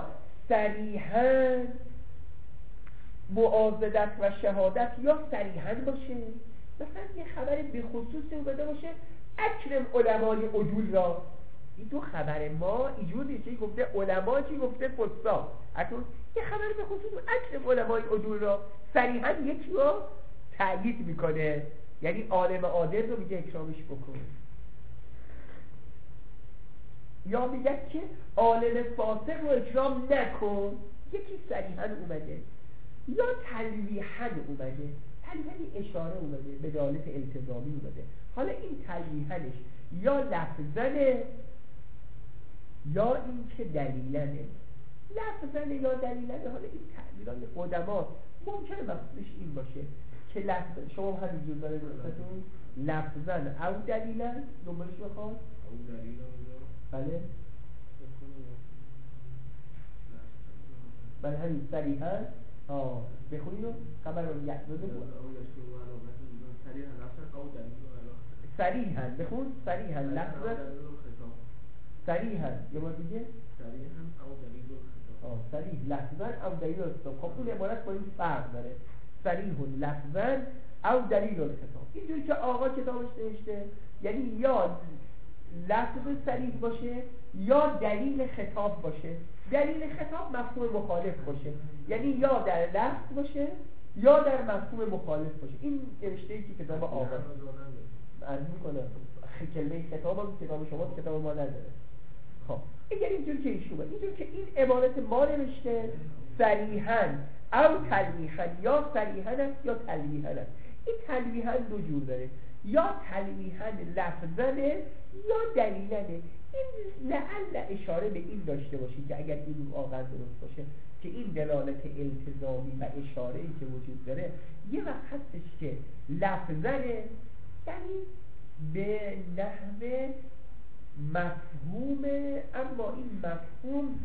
صریحاً معاضدت و شهادت یا صریحاً باشه، مثلا یه خبر به خصوص اومده باشه اکرم علمای عدول را. این دو خبر ما اینجور نیست که گفته علما چی گفته فساق، اکنون یه خبر به خصوص اکرم علمای عدول را صریحاً یکی رو تأیید میکنه، یعنی عالم عادل رو میگه اکرامش بکن، یا میگه که عالم فاسق رو اکرام نکن، یکی صریحاً اومده، یا تلویحاً اومده، تلویحاً اشاره اومده به دلالت التزامی اومده. حالا این تلویحاًش یا لفظنه یا این که دلیلنه، لفظنه یا دلیلنه. حالا این تعبیران قدما ممکنه مقصودش این باشه که لفظ شما هم همینجور داره نوستتون لفظن او دلیلن دنبالش بخواد او دلیلن بله بله همین صریحاً آه بخونید رو خبر رو یعضده بود صریحاً بخون صریحاً لفظ صریحاً یه بار دیگه صریحاً او دلیل الخطاب آه صریح لفظاً او دلیل الخطاب. خب اون عبارت با این فرق داره، صریح لفظاً او دلیل الخطاب. اینجوری که آقا کتابش نوشته یعنی یا لفظ صریح باشه یا دلیل خطاب باشه. دلیل خطاب مفهوم مخالف باشه، یعنی یا در لفظ باشه یا در مفهوم مخالف باشه. این نوشته‌ای که کتاب آقا عرض می‌کنه کلمه خطاب هم کتاب شما کتاب ما نداره. خب اگر اینجور که ایشون اینجور که این عبارت ما نوشته صریحاً او تلویحاً، یا صریحاً است یا تلویحاً است. این تلویحاً دو جور داره، یا تلویحاً لفظنه یا دلیلنه. این لعل اشاره به این داشته باشید که اگر این واقعا درست باشه که این دلالت التزامی و اشاره‌ای که وجود داره یه وقت هستش که لفظنه یعنی به نحو مفهومه، اما این مفهوم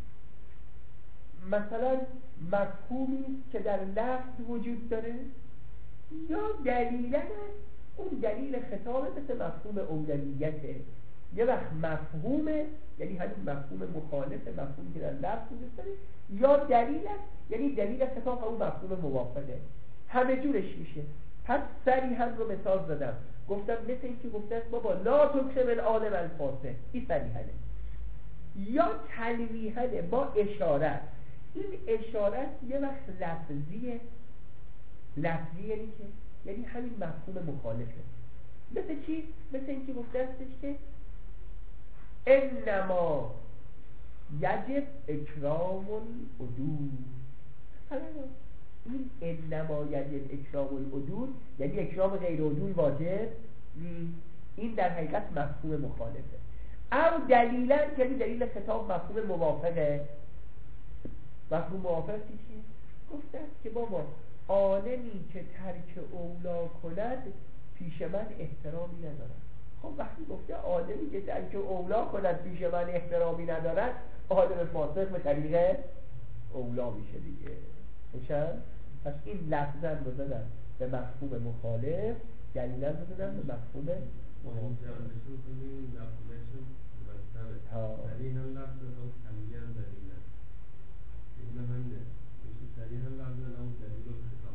مثلا مفهومی که در لفظ وجود داره، یا دلیلن اون دلیل خطابه مثل مفهوم اولیته، یه وقت مفهومه، یعنی همین مفهوم مخالف مفهومی که در لفظ وجود داره، یا دلیل است، یعنی دلیل خطاب همون مفهوم موافقه. همه جورش میشه. پس صریحا رو مثال زدم، گفتم مثل این که گفتن بابا لا تکرم العالم الفاسق، این صریحانه. یا تلویحانه با اشارت. این اشارت یه وقت لفظیه، لفظی یعنی که یعنی همین مفهوم مخالفه. مثل چی؟ مثل این که گفته هستش که انما یجب اکرام العدول. این انما یجب اکرام العدول یعنی اکرام غیر عدول واجب نیست. این در حقیقت مفهوم مخالفه. او دلیلا یعنی دلیل خطاب مفهوم موافقه. مفهوم موافقه چیه؟ گفته است که بابا عالمی که ترک اولا کند پیش من احترامی ندارد. خب وقتی گفته عالمی که ترک اولا کند پیش من احترامی ندارد، عالم فاسق به طریق اولا میشه دیگه. خوشن؟ پس این لفظا رو زدن به مفهوم مخالف، دلیلا رو زدن به مفهوم موافق. ها این هم لفظ رو تنبیه هم دلیل است. این هم همینه میشه صریح هم لفظ هم دلیل و خطاب.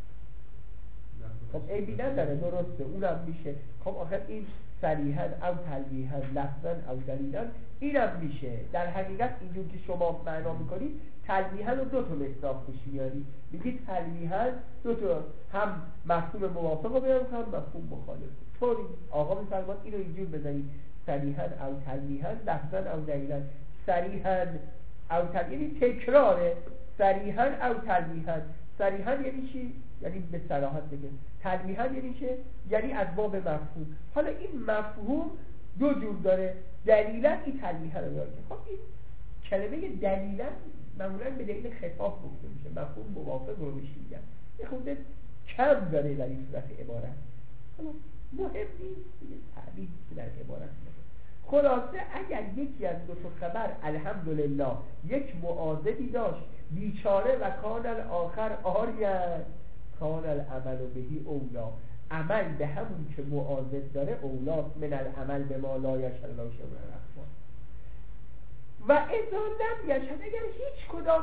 خب عیبی نداره، درسته، اونم میشه. خب آخر این صریحاً او تلویحاً لفظاً او دلیلاً اینم میشه. در حقیقت اینجور که شما معنا میکنید تلویحاً رو دو تا مصداق پیش میاری، میگید تلویحاً دو تا، هم مفهوم موافق رو بیارم هم مفهوم مخالف. طوری آقا میفرماد اینو اینجور بزنید صریحاً او تلویحاً لفظاً او دلیلاً. صریحاً او تلویحاً یعنی تکراره، صریحاً او تلویحاً. صریحاً یعنی چی؟ یعنی به صراحت بگه. تلویحاً یعنی چه؟ یعنی از باب مفهوم. حالا این مفهوم دو جور داره، دلیلاً این تلویحاً رو داره. خب این کلمه دلیلاً معمولاً به دلیل خطاب گفته میشه، مفهوم موافق رو میشه میگن. یه خورده کم داره در این صورت عبارت. حالا مهم نیست دیگه تعبیر در عبارت میشه. خلاصه اگر یکی از دو تا خبر الحمدلله یک معاضدی داشت بیچاره و کان الاخر عاریت کان العمل بهی اولا، عمل به همون که معاضد داره اولاست من العمل به ما لا یشهد الله شیء من الاخبار. و اذا لم یشهد اگر هیچ کدام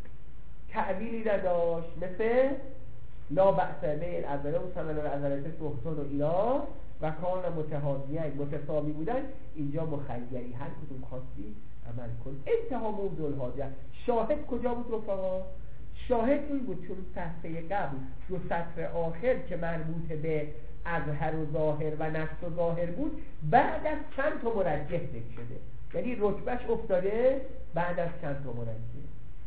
تعبیری نداشت مثل لا بأس به العذره و ثمن العذره سهتون و اینا و کان متحاضیین متساوی بودن، اینجا مخیری هر کدوم خواستی عمل کن. انتها موضوع الحاجه. شاهد کجا بود رفقا؟ شاهد این بود چون صفحه قبل دو سطر آخر که مربوط به اظهر و ظاهر و نفس و ظاهر بود بعد از چند تا مرجح ذکر شده، یعنی رتبهش افتاده بعد از چند تا مرجح.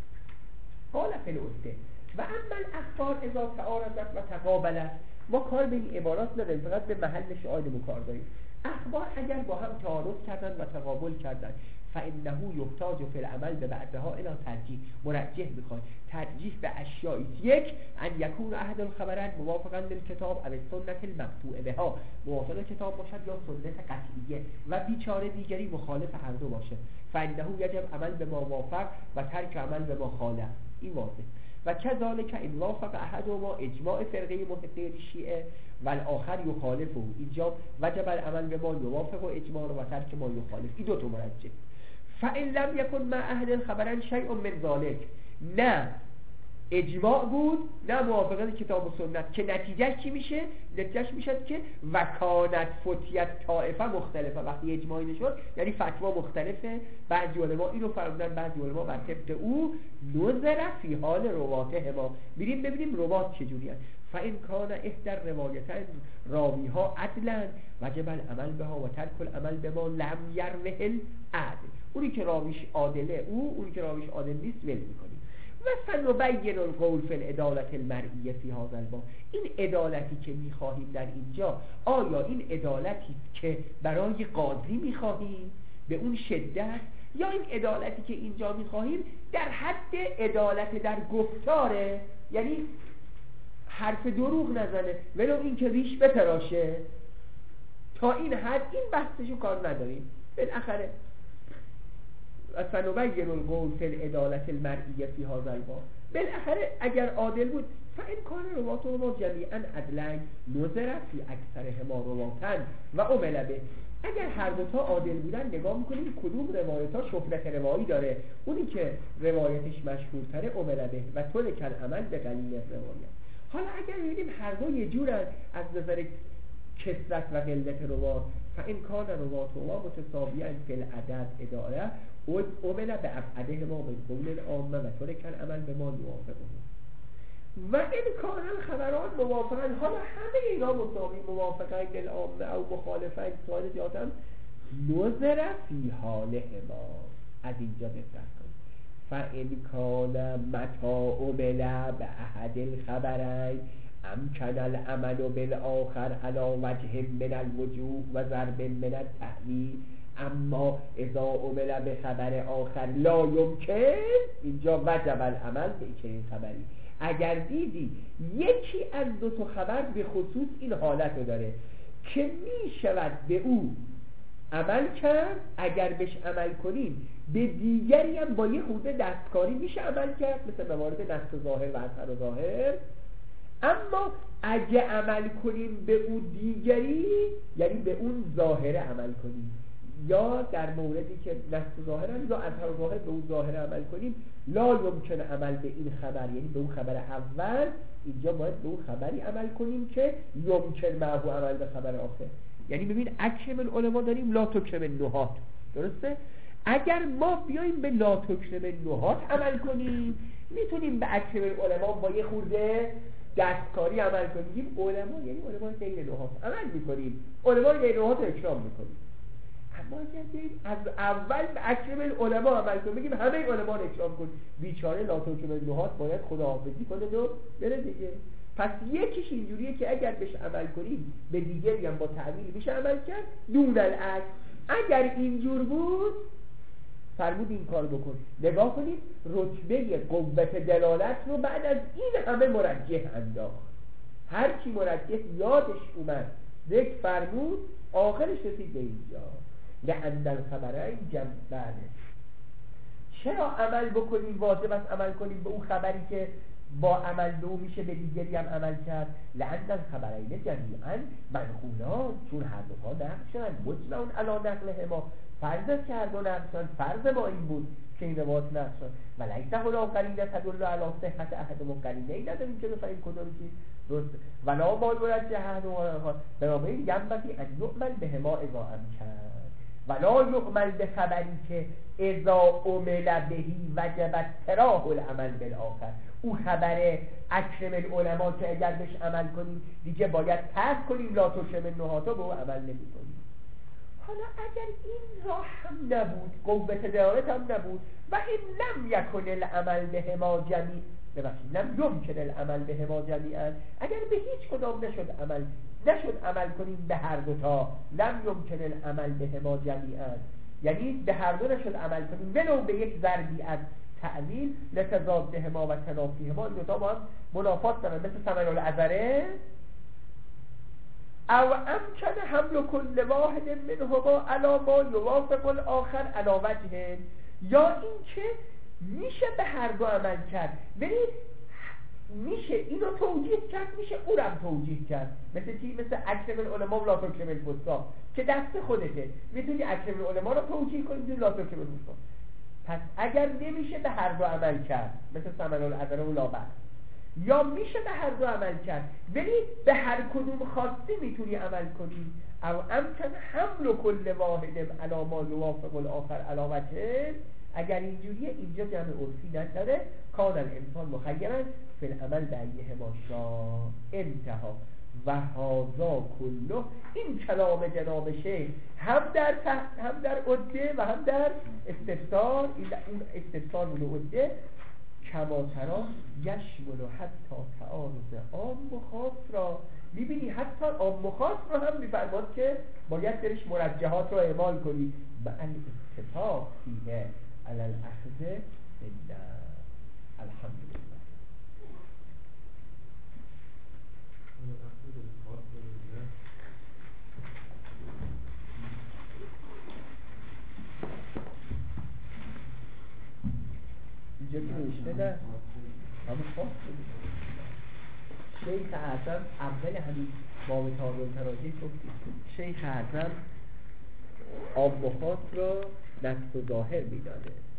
حالا فی العده و اما الاخبار اذا تعارضت و تقابلت، ما کار به این عبارات نداریم، فقط به محل شاهد مکار داریم. اخبار اگر با هم تعارض کردن و تقابل کردن فانه یحتاج فی العمل به بعضها الی ترجیح، مرجح میخواد ترجیح به اشیاء. یک ان یکون احد الخبرین موافقا للکتاب او سنت المقطوع بها، موافق کتاب باشد یا سنت قطعیه، و بیچاره دیگری مخالف هر دو باشه. فانه یجب عمل به ما وافق و ترک عمل به ما خالف. این واضح. و کذالک ان وافق احدهما اجماع فرقه محدثین شیعه و الاخر یخالفه، اینجا وجب العمل به ما یوافق و اجماع و ترک ما یخالف. این دو تا مرجح. فإن لم يكن مع اهل الخبرين شيء من ذلك، نه اجماع بود نه موافقت کتاب و سنت، که نتیجهش چی میشه؟ نتیجهش میشه که وکانت فتیت طائفه مختلفه. وقتی اجماعی نشد یعنی فتوا مختلفه. بعضی علما اینو فرمودن، بعضی علما بر طبق او نظر فی حال رواته ما. میریم ببینیم روات چجوری هست. فإن کان احدى روایتین راویها عدلا وجب العمل بها و ترک العمل بما لم یروه العدل. اونی که راویش عادله او، اونی که راویش عادل نیست ول میکنیم. و سنبین القول فی العدالة المرئیه فی هذا الباب، این عدالتی که میخواهیم در اینجا، آیا این عدالتی که برای قاضی میخواهیم به اون شدت، یا این عدالتی که اینجا میخواهیم در حد عدالت در گفتاره، یعنی حرف دروغ نزنه ولو این که ریش بتراشه، تا این حد این بحثشو کار نداریم. بالاخره فنبین القول فی العدالة المرئیه فی هذا الباب، بالاخره اگر عادل بود فإن کان رواتهما جمیعا عدلین نظر فی اکثرهما رواتن و عمل به. اگر هر دوتا عادل بودن نگاه میکنیم کدوم روایت ها شهرت روایی داره، اونی که روایتش مشهورتره عمل به و طول کل عمل به قلیل روایت. حالا اگر ببینیم هر دو یه جورن از نظر کثرت و قلت روات، فإن کان رواتهما متساویاً فی العدد اداره عمل به ابعدهما من قول العامه و طول کل عمل به ما یوافقه. و این کانال خبران موافقن، حالا همه اینا مساوی موافقن العامه او مخالفن سوال جاتم نظر فی حالهما. از اینجا دقت کنید. فإن کان متى عمل به احد الخبرین امکن العمل بالآخر علی وجه من الوجوه و ضرب من التأویل، اما اذا عمل به خبر آخر لا یمکن، اینجا وجب العمل به چنین خبری. اگر دیدی یکی از دو تا خبر به خصوص این حالت رو داره که می شود به او عمل کرد، اگر بهش عمل کنیم به دیگری هم با یه خورده دستکاری میشه عمل کرد، مثل موارد نص ظاهر و اثر ظاهر. اما اگه عمل کنیم به او دیگری، یعنی به اون ظاهره عمل کنیم، یا در موردی که نص ظاهر هم یا اثر ظاهر به اون ظاهر عمل کنیم، لا یمکن عمل به این خبر، یعنی به اون خبر اول، اینجا باید به اون خبری عمل کنیم که یمکن معه عمل به خبر آخر. یعنی ببین اکرم العلماء داریم لا تکرم النحات، درسته؟ اگر ما بیاییم به لا تکرم النحات عمل کنیم، میتونیم به اکرم العلماء با یه خورده دستکاری عمل کنیم. علما یعنی علمای غیر نحات عمل میکنیم، علمای غیر نحات اکرام میکنیم. اما اگر بیاییم از اول به اکرم العلماء عمل کنیم، بگیم همه علما رو اکرام کنیم، بیچاره لا تکرم النحات باید خداحافظی کنه و بره دیگه. پس یکیش اینجوریه که اگر بهش عمل کنیم به دیگری هم با تعمیل میشه عمل کرد دون العکس. اگر اینجور بود فرمود این کار بکن. نگاه کنید رتبه قوت دلالت رو بعد از این همه مرجح انداخت. هر کی مرجح یادش اومد ذکر فرمود، آخرش رسید به اینجا. لأن الخبرین جمعانه. چرا عمل بکنیم واجب است عمل کنیم به اون خبری که با عمل به اون میشه به دیگری هم عمل کرد؟ لأن الخبرین جمیعا منقولان، چون هر دو تا نقل شدن مجمعون علی نقلهما، فرض است که هر دو نقل شدن، فرض ما این بود که این روایت نقل شد. و لیس هناک قرینه تدل علی صحت احدهما، قرینه ای نداریم که بفهمیم کدوم چیز درسته. ولا ما مرجح احدهما، بنابراین ینبغی ان یعمل بهما اذا امکن، ولا یعمل به خبری که اذا عمل بهی وجب تراه العمل بالآخر. او خبر اکرم العلماء که اگر بهش عمل کنیم دیگه باید ترک کنیم، لا تکرم النحات به او عمل نمی کنیم. حالا اگر این راه هم نبود، قوت دلالت هم نبود، و این لم یکن العمل بهما جمیع، ببخشید لم یمکن العمل بهما جمیعا، اگر به هیچ کدام نشد عمل نشد عمل کنیم به هر دوتا، لم یمکن العمل بهما جمیعا، یعنی به هر دو نشد عمل کنیم ولو به یک ضربی از تعلیل، لتضادهما و تنافیهما، این دوتا با هم منافات دارن، مثل ثمن العذره. او امکن حمل کل واحد منهما علی ما یوافق الاخر علی وجه، یا این که میشه به هر دو عمل کرد، ولی میشه اینو توجیه کرد، میشه اونم توجیه کرد. مثل چی؟ مثل اکرم العلماء و لا تکرم الفساق که دست خودته، میتونی اکرم العلماء رو توجیه کنی، میتونی لا تکرم الفساق. پس اگر نمیشه به هر دو عمل کرد، مثل ثمن العذره و لا بأس، یا میشه به هر دو عمل کرد ولی به هر کدوم خواستی میتونی عمل کنی، او امکن حمل کل واحد علی ما یوافق الاخر علی وجه، اگر اینجوریه اینجا جمع عرفی نداره، کان الانسان مخیرا فی العمل بایهما شاء. انتها. و هذا کله، این کلام جناب شیخ هم در هم در عده و هم در استفسار، این استفسار و عده کما ترا یشمل حتی تعارض عام و خاص را، میبینی حتی عام و خاص رو هم میفرماد که باید درش مرجحات رو اعمال کنی. با الاتفاق فیه علی الاخذ بالله. الحمدلله. اینجا که نوشته نه همون خاص شیخ اعظم اول همین باب تعادل تراجیح گفتیم شیخ اعظم آب و خاص را نفس و ظاهر میداده